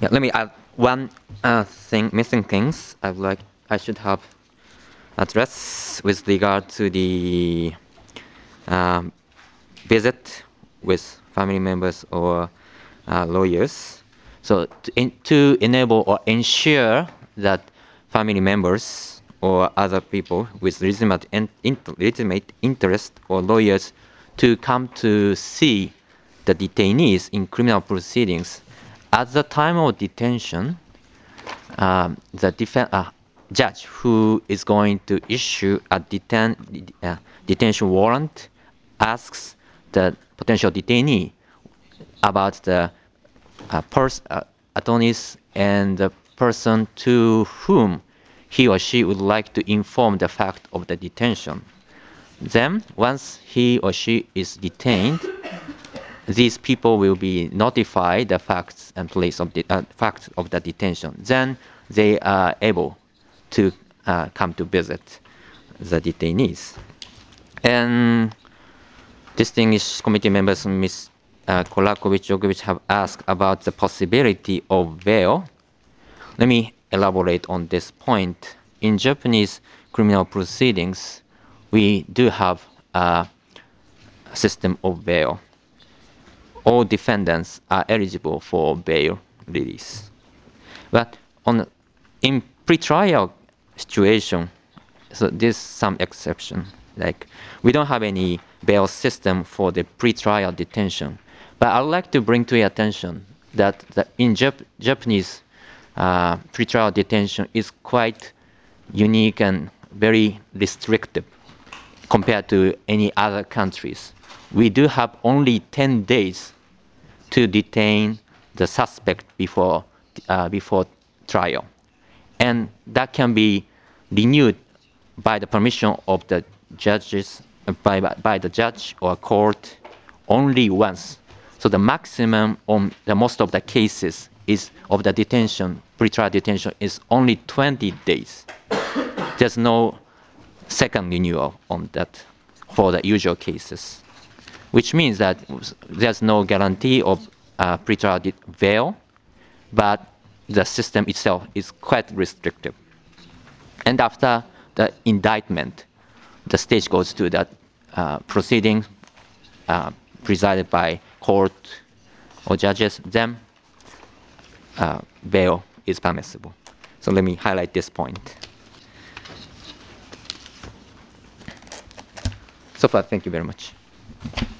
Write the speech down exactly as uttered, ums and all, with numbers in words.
Yeah, let me add one uh, thing, missing things I would like I should have addressed with regard to the um, visit with family members or uh, lawyers. So to, in, to enable or ensure that family members or other people with legitimate, in, legitimate interest or lawyers to come to see the detainees in criminal proceedings at the time of detention, um, the defen uh, judge who is going to issue a deten uh, detention warrant asks the potential detainee about the uh, pers uh, attorneys and the person to whom he or she would like to inform the fact of the detention. Then, once he or she is detained, these people will be notified the facts and place of the uh, facts of the detention. Then they are able to uh, come to visit the detainees. And distinguished committee members, Miz Uh, Kolakovich, Djokovic have asked about the possibility of bail. Let me elaborate on this point. In Japanese criminal proceedings, we do have a system of bail. All defendants are eligible for bail release. But on in pretrial situation, so there's some exception. Like we don't have any bail system for the pretrial detention. But I would like to bring to your attention that, that in Jap Japanese uh, pretrial detention is quite unique and very restrictive compared to any other countries. We do have only ten days to detain the suspect before uh, before trial, and that can be renewed by the permission of the judges, uh, by by the judge or court, only once. So the maximum on the most of the cases is of the detention, pretrial detention, is only twenty days. There's no second renewal on that for the usual cases, which means that there's no guarantee of uh, pretrial bail, but the system itself is quite restrictive. And after the indictment, the stage goes to that uh, proceeding uh, presided by court or judges, then uh, bail is permissible. So let me highlight this point. So far, thank you very much.